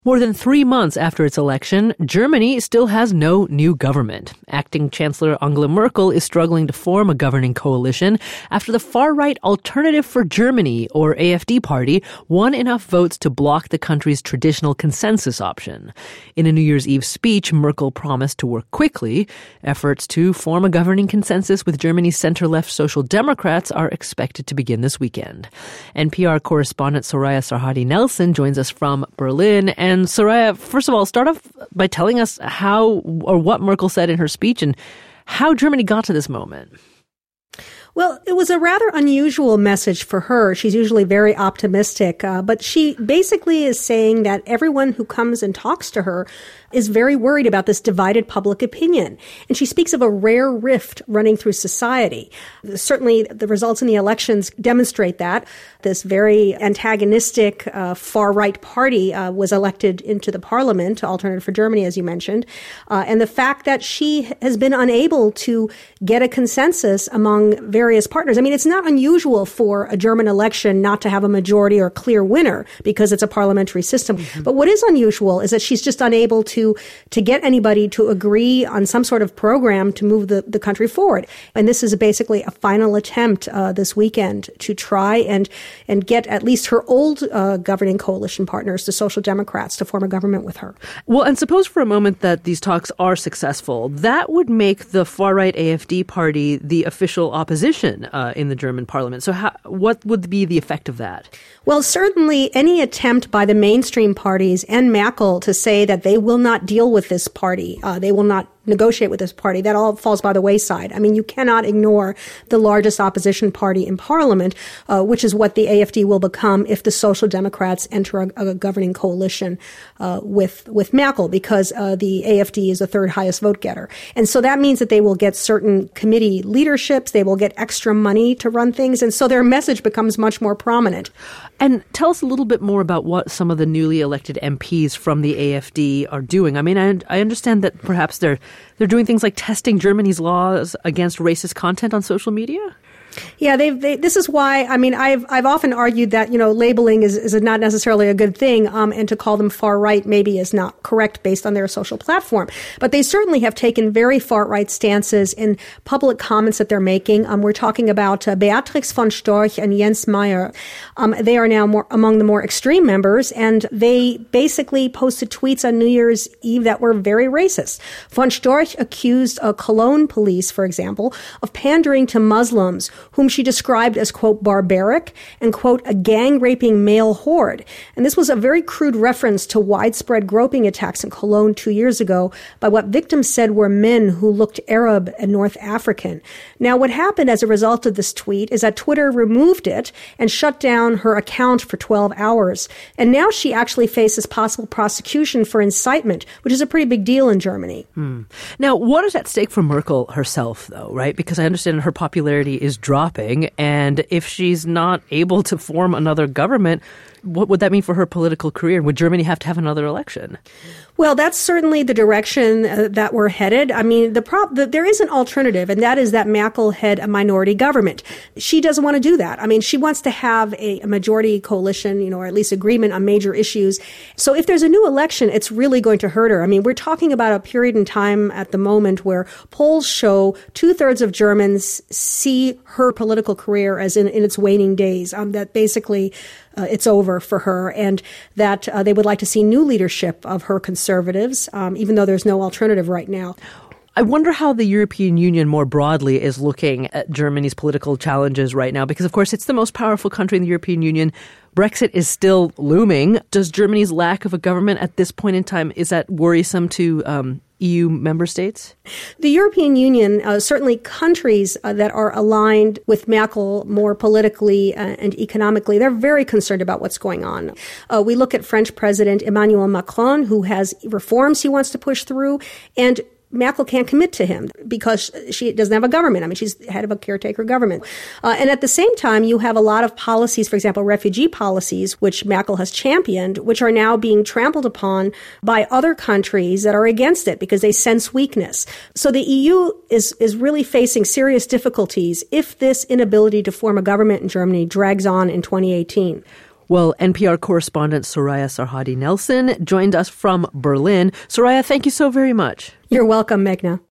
More than 3 months after its election, Germany still has no new government. Acting Chancellor Angela Merkel is struggling to form a governing coalition after the far-right Alternative for Germany, or AfD party, won enough votes to block the country's traditional consensus option. In a New Year's Eve speech, Merkel promised to work quickly. Efforts to form a governing consensus with Germany's center-left Social Democrats are expected to begin this weekend. NPR correspondent Soraya Sarhadi Nelson joins us from Berlin. And Soraya, first of all, start off by telling us how or what Merkel said in her speech and how Germany got to this moment. Well, it was a rather unusual message for her. She's usually very optimistic, but she basically is saying that everyone who comes and talks to her is very worried about this divided public opinion. And she speaks of a rare rift running through society. Certainly, the results in the elections demonstrate that. This very antagonistic far-right party was elected into the parliament, Alternative for Germany, as you mentioned. And the fact that she has been unable to get a consensus among various partners. I mean, it's not unusual for a German election not to have a majority or clear winner because it's a parliamentary system. Mm-hmm. But what is unusual is that she's just unable to get anybody to agree on some sort of program to move the country forward. And this is basically a final attempt this weekend to try and get at least her old governing coalition partners, the Social Democrats, to form a government with her. Well, and suppose for a moment that these talks are successful. That would make the far-right AfD party the official opposition in the German parliament. So what would be the effect of that? Well, certainly any attempt by the mainstream parties and Merkel to say that they will not deal with this party, they will not negotiate with this party, that all falls by the wayside. I mean, you cannot ignore the largest opposition party in parliament, which is what the AfD will become if the Social Democrats enter a governing coalition with Merkel, because the AfD is the third highest vote getter. And so that means that they will get certain committee leaderships, they will get extra money to run things, and so their message becomes much more prominent. And tell us a little bit more about what some of the newly elected MPs from the AfD are doing. I mean, I understand that perhaps they're doing things like testing Germany's laws against racist content on social media? Yeah, this is why, I mean, I've often argued that, labeling is not necessarily a good thing, and to call them far right maybe is not correct based on their social platform. But they certainly have taken very far right stances in public comments that they're making. We're talking about Beatrix von Storch and Jens Meyer. They are now among the more extreme members, and they basically posted tweets on New Year's Eve that were very racist. Von Storch accused Cologne police, for example, of pandering to Muslims, whom she described as, quote, barbaric and, quote, a gang-raping male horde. And this was a very crude reference to widespread groping attacks in Cologne 2 years ago by what victims said were men who looked Arab and North African. Now, what happened as a result of this tweet is that Twitter removed it and shut down her account for 12 hours. And now she actually faces possible prosecution for incitement, which is a pretty big deal in Germany. Now, what is at stake for Merkel herself, though, right? Because I understand her popularity is dropping, and if she's not able to form another government, what would that mean for her political career? Would Germany have to have another election? Well, that's certainly the direction that we're headed. I mean, there is an alternative, and that is that Merkel head a minority government. She doesn't want to do that. I mean, she wants to have a majority coalition, or at least agreement on major issues. So if there's a new election, it's really going to hurt her. I mean, we're talking about a period in time at the moment where polls show 2/3 of Germans see her political career as in its waning days, that basically it's over for her, and that they would like to see new leadership of her conservatives, even though there's no alternative right now. I wonder how the European Union more broadly is looking at Germany's political challenges right now, because, of course, it's the most powerful country in the European Union. Brexit is still looming. Does Germany's lack of a government at this point in time, is that worrisome to EU member states? The European Union, certainly countries that are aligned with Merkel more politically and economically, they're very concerned about what's going on. We look at French President Emmanuel Macron, who has reforms he wants to push through, and Merkel can't commit to him because she doesn't have a government. I mean, she's head of a caretaker government. And at the same time, you have a lot of policies, for example, refugee policies, which Merkel has championed, which are now being trampled upon by other countries that are against it because they sense weakness. So the EU is really facing serious difficulties if this inability to form a government in Germany drags on in 2018. Well, NPR correspondent Soraya Sarhadi Nelson joined us from Berlin. Soraya, thank you so very much. You're welcome, Meghna.